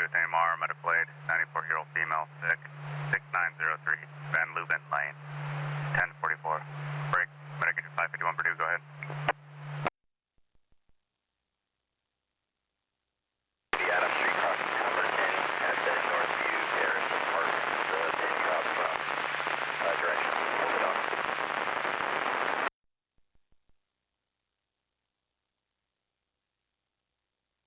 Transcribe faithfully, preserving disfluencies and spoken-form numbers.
A M R, medical aid, ninety-four-year-old female, sick.